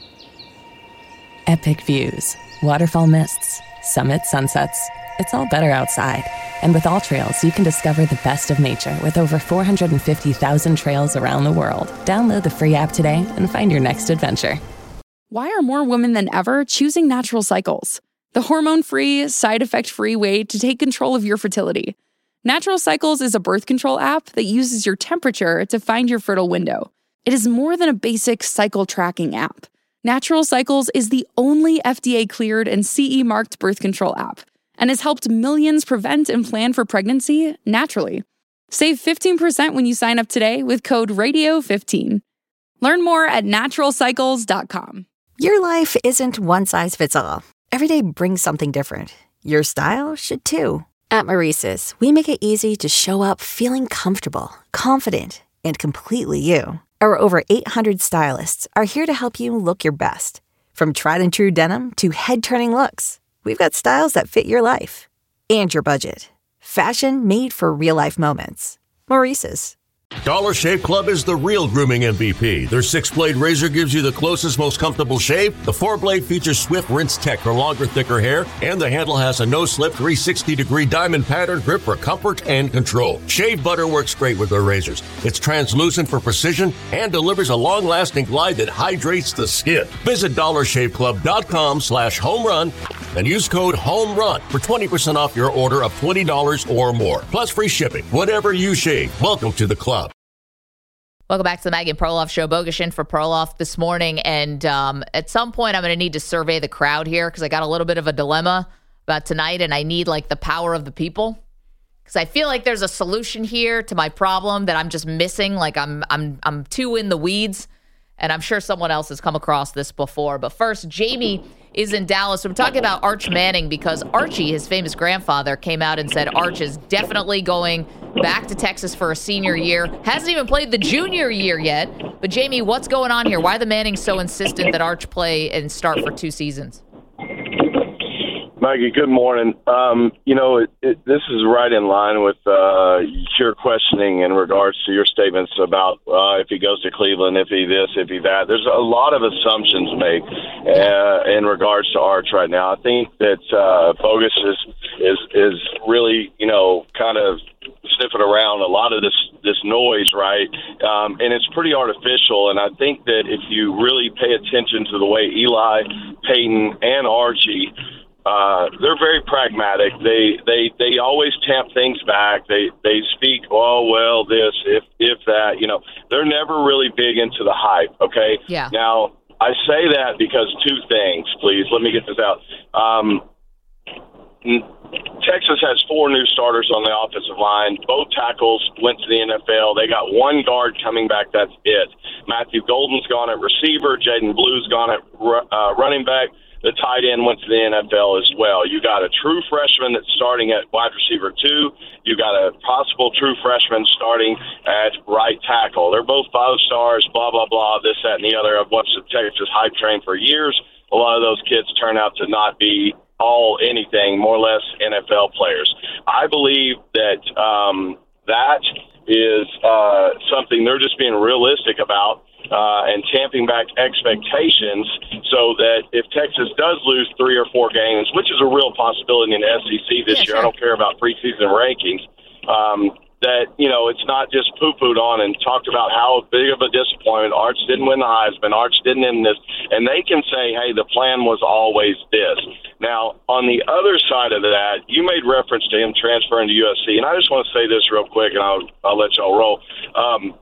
Epic views, waterfall mists, summit sunsets. It's all better outside. And with All Trails, you can discover the best of nature with over four hundred fifty thousand trails around the world. Download the free app today and find your next adventure. Why are more women than ever choosing Natural Cycles? The hormone-free, side-effect-free way to take control of your fertility. Natural Cycles is a birth control app that uses your temperature to find your fertile window. It is more than a basic cycle tracking app. Natural Cycles is the only F D A-cleared and C E-marked birth control app and has helped millions prevent and plan for pregnancy naturally. Save fifteen percent when you sign up today with code radio fifteen. Learn more at natural cycles dot com. Your life isn't one size fits all. Every day brings something different. Your style should too. At Maurice's, we make it easy to show up feeling comfortable, confident, and completely you. Our over eight hundred stylists are here to help you look your best. From tried and true denim to head-turning looks, we've got styles that fit your life and your budget. Fashion made for real-life moments. Maurice's. Dollar Shave Club is the real grooming M V P. Their six-blade razor gives you the closest, most comfortable shave. The four-blade features Swift Rinse Tech for longer, thicker hair. And the handle has a no-slip three sixty degree diamond pattern grip for comfort and control. Shave butter works great with their razors. It's translucent for precision and delivers a long-lasting glide that hydrates the skin. Visit dollar shave club dot com slash home run and use code HOMERUN for twenty percent off your order of twenty dollars or more. Plus free shipping. Whatever you shave, welcome to the club. Welcome back to the Maggie and Perloff Show. Bogusch in for Perloff this morning. And um, at some point, I'm going to need to survey the crowd here because I got a little bit of a dilemma about tonight, and I need like the power of the people because I feel like there's a solution here to my problem that I'm just missing. Like I'm I'm I'm too in the weeds, and I'm sure someone else has come across this before. But first, Jamie is in Dallas. We're talking about Arch Manning because Archie, his famous grandfather, came out and said Arch is definitely going back to Texas for a senior year. Hasn't even played the junior year yet. But Jamie, what's going on here? Why are the Mannings so insistent that Arch play and start for two seasons? Maggie, good morning. Um, you know, it, it, this is right in line with uh, your questioning in regards to your statements about uh, if he goes to Cleveland, if he this, if he that. There's a lot of assumptions made uh, in regards to Arch right now. I think that uh, Bogusch is, is is really, you know, kind of sniffing around a lot of this this noise, right? Um, and it's pretty artificial. And I think that if you really pay attention to the way Eli, Peyton, and Archie, Uh, they're very pragmatic. They they they always tamp things back. They they speak, oh well, this if if that. You know, they're never really big into the hype. Okay. Yeah. Now I say that because two things, please. Let me get this out. Um, Texas has four new starters on the offensive line. Both tackles went to the N F L. They got one guard coming back. That's it. Matthew Golden's gone at receiver. Jaden Blue's gone at uh, running back. The tight end went to the N F L as well. You got a true freshman that's starting at wide receiver two. You got a possible true freshman starting at right tackle. They're both five stars, blah, blah, blah, this, that, and the other. I've watched the Texas hype train for years. a lot of those kids turn out to not be all anything, more or less N F L players. I believe that um, that is uh, something they're just being realistic about uh, and tamping back expectations so that if Texas does lose three or four games, which is a real possibility in the S E C this yeah, year, sure. I don't care about preseason rankings, um, that, you know, it's not just poo-pooed on and talked about how big of a disappointment. Arch didn't win the Heisman. Arch didn't end this. And they can say, hey, the plan was always this. Now, on the other side of that, you made reference to him transferring to U S C. And I just want to say this real quick, and I'll, I'll let y'all roll. Um,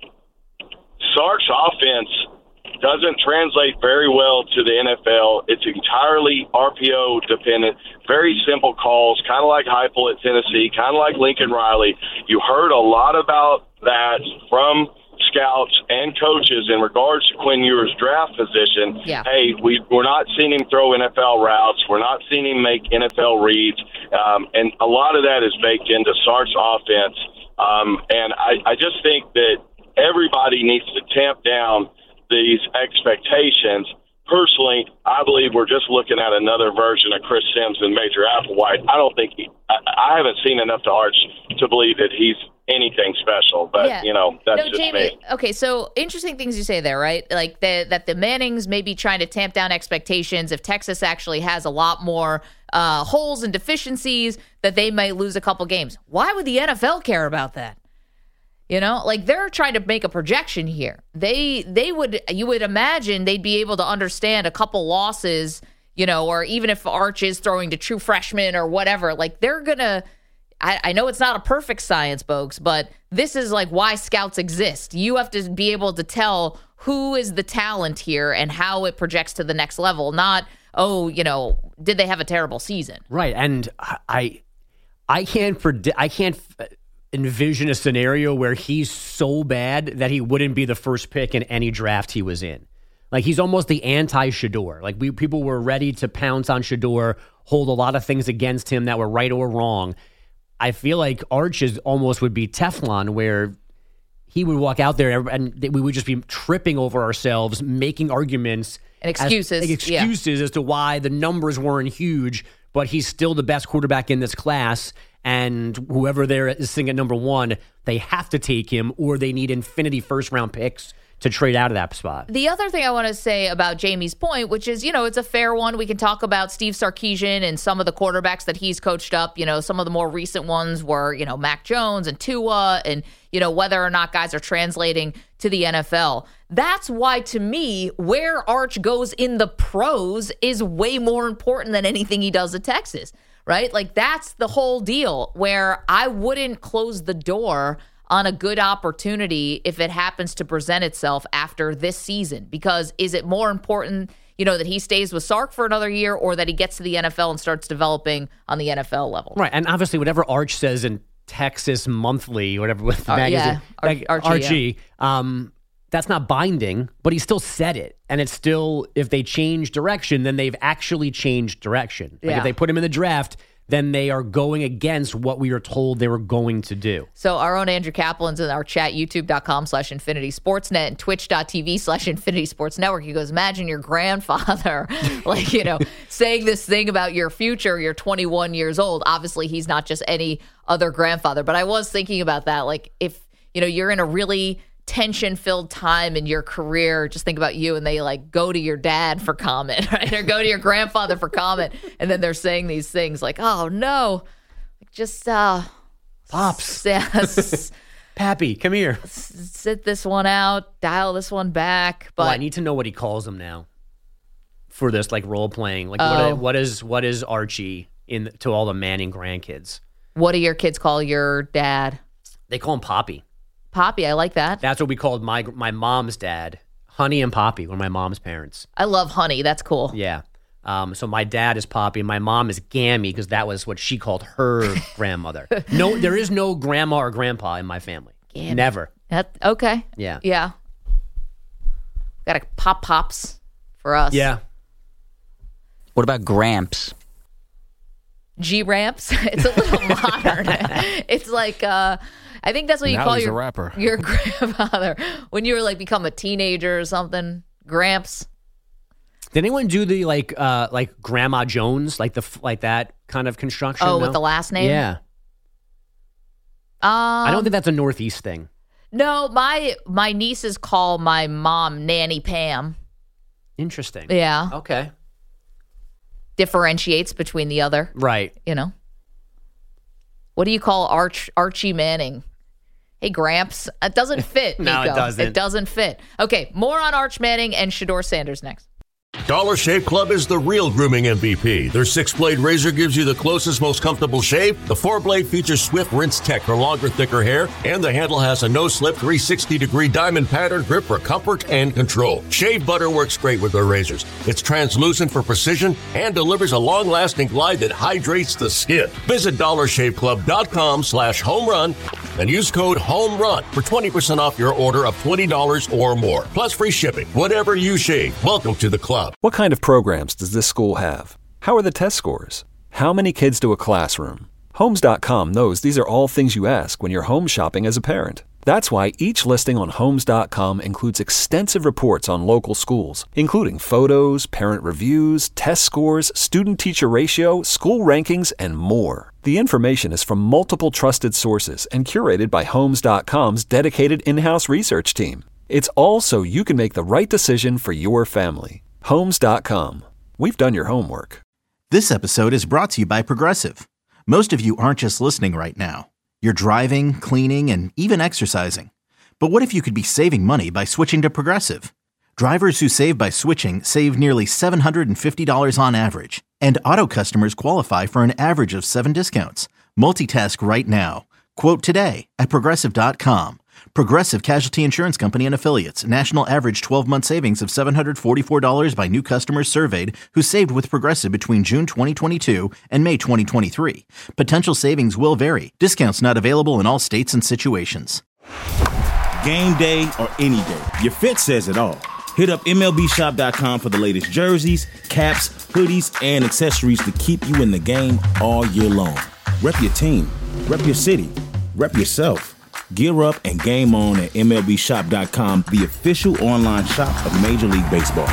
Sark's offense doesn't translate very well to the N F L. It's entirely R P O dependent, very simple calls, kind of like Heupel at Tennessee, kind of like Lincoln Riley. You heard a lot about that from scouts and coaches in regards to Quinn Ewers' draft position. Yeah. Hey, we, we're not seeing him throw N F L routes. We're not seeing him make N F L reads. Um, and a lot of that is baked into Sark's offense. Um, and I, I just think that everybody needs to tamp down these expectations. Personally, I believe we're just looking at another version of Chris Sims and Major Applewhite. I don't think he, I, I haven't seen enough to Arch to believe that he's anything special, but yeah. you know, that's no, just Jamie, me. Okay, so interesting things you say there, right? Like the, that the Mannings may be trying to tamp down expectations. If Texas actually has a lot more uh, holes and deficiencies, that they might lose a couple games. Why would the N F L care about that? You know, like they're trying to make a projection here. They they would, you would imagine they'd be able to understand a couple losses, you know, or even if Arch is throwing to true freshmen or whatever, like they're going to, I, I know it's not a perfect science, Bogues, but this is like why scouts exist. You have to be able to tell who is the talent here and how it projects to the next level, not, oh, you know, did they have a terrible season? Right. And I, I can't predict, I can't envision a scenario where he's so bad that he wouldn't be the first pick in any draft he was in. Like he's almost the anti-Shedeur. Like we people were ready to pounce on Shedeur, hold a lot of things against him that were right or wrong. I feel like Arch is almost would be Teflon, where he would walk out there and we would just be tripping over ourselves, making arguments and excuses, as, like excuses yeah. as to why the numbers weren't huge, but he's still the best quarterback in this class. And whoever there is sitting at number one, they have to take him, or they need infinity first round picks to trade out of that spot. The other thing I want to say about Jamie's point, which is, you know, it's a fair one. We can talk about Steve Sarkisian and some of the quarterbacks that he's coached up. You know, some of the more recent ones were, you know, Mac Jones and Tua, and, you know, whether or not guys are translating to the N F L. That's why, to me, where Arch goes in the pros is way more important than anything he does at Texas, right? Like, that's the whole deal, where I wouldn't close the door on a good opportunity if it happens to present itself after this season. Because is it more important, you know, that he stays with Sark for another year, or that he gets to the N F L and starts developing on the N F L level? Right, and obviously whatever Arch says in Texas Monthly, whatever with the uh, magazine, yeah. like, Archie, Archie yeah. um, that's not binding, but he still said it. And it's still, if they change direction, then they've actually changed direction. Like yeah. if they put him in the draft, then they are going against what we were told they were going to do. So our own Andrew Kaplan's in our chat, youtube.com slash Infinity Sportsnet and twitch.tv slash Infinity Sports Network. He goes, imagine your grandfather, like, you know, saying this thing about your future. You're twenty-one years old. Obviously, he's not just any other grandfather. But I was thinking about that. Like, if, you know, you're in a really tension-filled time in your career, just think about you, and they like go to your dad for comment, right? Or go to your grandfather for comment, and then they're saying these things like, oh no, just uh Pops. S- Pappy, come here. Sit this one out, dial this one back. But well, I need to know what he calls him now for this, like, role playing. Like, oh. what, what is what is Archie in to all the Manning grandkids? What do your kids call your dad? They call him Poppy. Poppy, I like that. That's what we called my my mom's dad. Honey and Poppy were my mom's parents. I love Honey. That's cool. Yeah. Um, so my dad is Poppy and my mom is Gammy, because that was what she called her grandmother. No, there is no grandma or grandpa in my family. Gammy. Never. That, okay. Yeah. Yeah. Got a pop pops for us. Yeah. What about Gramps? G-Ramps? It's a little modern. It's like... uh I think that's what you now call he's your a rapper. your grandfather when you were like become a teenager or something. Gramps. Did anyone do the like uh, like Grandma Jones, like the like that kind of construction? Oh, no? with the last name? Yeah. Um, I don't think that's a Northeast thing. No, my my nieces call my mom Nanny Pam. Interesting. Yeah. Okay. Differentiates between the other. Right. You know. What do you call Arch Archie Manning? Hey, Gramps. It doesn't fit, No, Nico. it doesn't. It doesn't fit. Okay, more on Arch Manning and Shedeur Sanders next. Dollar Shave Club is the real grooming M V P. Their six-blade razor gives you the closest, most comfortable shave. The four-blade features Swift Rinse Tech for longer, thicker hair, and the handle has a no-slip three sixty degree diamond pattern grip for comfort and control. Shave butter works great with their razors. It's translucent for precision and delivers a long-lasting glide that hydrates the skin. Visit dollar shave club dot com slash home run and use code HOMERUN for twenty percent off your order of twenty dollars or more, plus free shipping. Whatever you shave, welcome to the club. What kind of programs does this school have? How are the test scores? How many kids do a classroom? Homes dot com knows these are all things you ask when you're home shopping as a parent. That's why each listing on Homes dot com includes extensive reports on local schools, including photos, parent reviews, test scores, student-teacher ratio, school rankings, and more. The information is from multiple trusted sources and curated by Homes dot com's dedicated in-house research team. It's all so you can make the right decision for your family. Homes dot com. We've done your homework. This episode is brought to you by Progressive. Most of you aren't just listening right now. You're driving, cleaning, and even exercising. But what if you could be saving money by switching to Progressive? Drivers who save by switching save nearly seven hundred fifty dollars on average. And auto customers qualify for an average of seven discounts. Multitask right now. Quote today at Progressive dot com. Progressive Casualty Insurance Company and Affiliates. National average twelve-month savings of seven hundred forty-four dollars by new customers surveyed who saved with Progressive between June twenty twenty-two and May twenty twenty-three. Potential savings will vary. Discounts not available in all states and situations. Game day or any day, your fit says it all. Hit up M L B shop dot com for the latest jerseys, caps, hoodies, and accessories to keep you in the game all year long. Rep your team, rep your city, rep yourself. Gear up and game on at M L B shop dot com, the official online shop of Major League Baseball.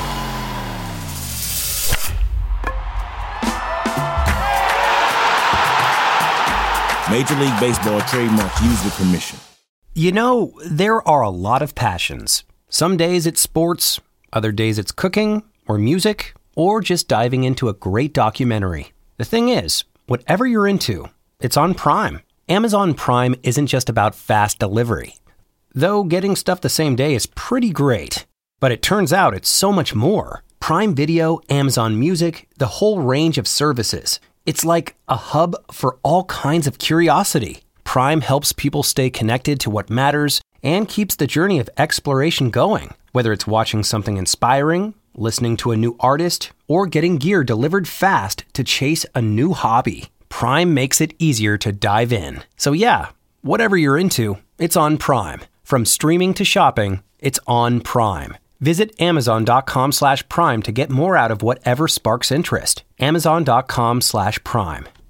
Major League Baseball trademarks used with permission. You know, there are a lot of passions. Some days it's sports, other days it's cooking or music, or just diving into a great documentary. The thing is, whatever you're into, it's on Prime. Amazon Prime isn't just about fast delivery. Though getting stuff the same day is pretty great. But it turns out it's so much more. Prime Video, Amazon Music, the whole range of services. It's like a hub for all kinds of curiosity. Prime helps people stay connected to what matters and keeps the journey of exploration going. Whether it's watching something inspiring, listening to a new artist, or getting gear delivered fast to chase a new hobby. Prime makes it easier to dive in. So yeah, whatever you're into, it's on Prime. From streaming to shopping, it's on Prime. Visit amazon dot com slash prime to get more out of whatever sparks interest. amazon dot com slash prime.